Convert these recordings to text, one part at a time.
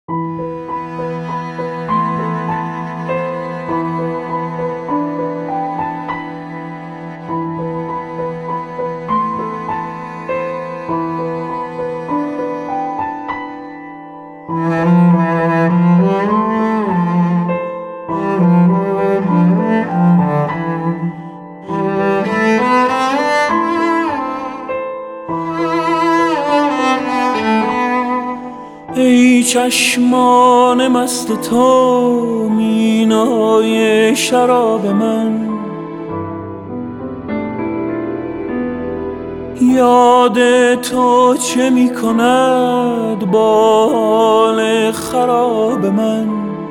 ای چشمان مست تو مینای شراب من، یاد تو چه می کند با حال خراب من.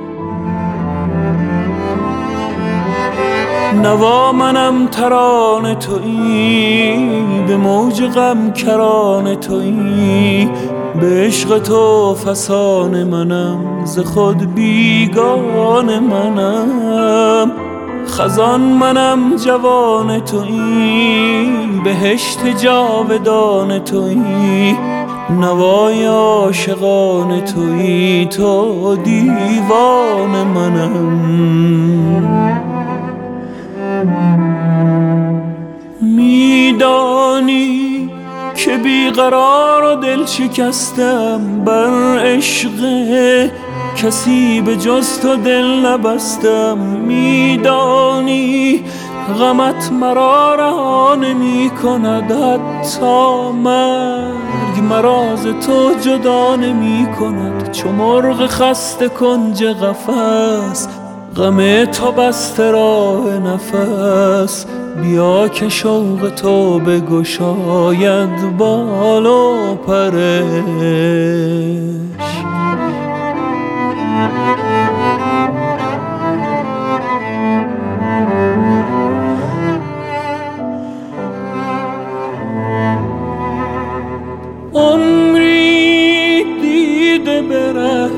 نوا منم ترانه تویی، به موج غم کرانه تویی، به عشق تو فسانه منم، ز خود بیگانه منم. خزان منم جوان تویی، بهشت جاودان تویی، نوای عاشقان تویی، تو دیوان منم. میدانی که بیقرار و دل شکستم بر عشق کسی به جز تو دل نبستم. میدانی غمت مرا رها نمی کند، حتی مرگ مرا ز تو جدا نمی کند. چو مرغ خسته کنج قفس، غم تو بسته راه نفس، بیا که شوق تو بگشاید بال و پرش. عمری دیده به ره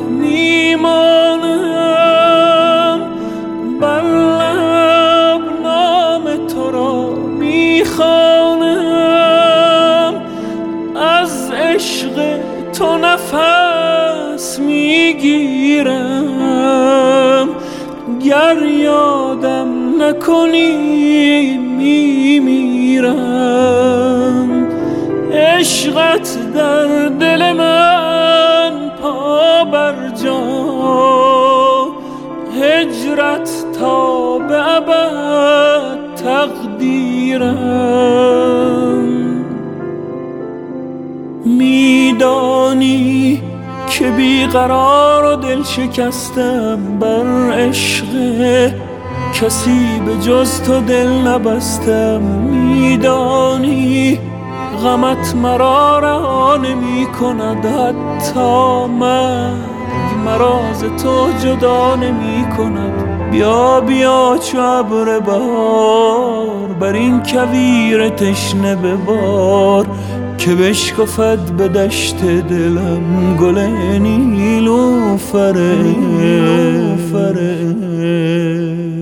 میمانم، بر لب نام تو را میخوانم. از عشق تو نفس میگیرم، گر یادم نکنی میمیرم. عشقت در دل من پا بر جا، هجرت تا به ابد تقدیرم. میدانی که بیقرار و دل شکستم بر عشق کسی به جز تو دل نبستم. میدانی غمت مرا رها نمی کند، حتی مرگ مرا ز تو جدا نمی کند. بیا بیا چو ابر بهار، بر این کویر تشنه ببار، که بشکفد به دشت دلم گل نیلوفر.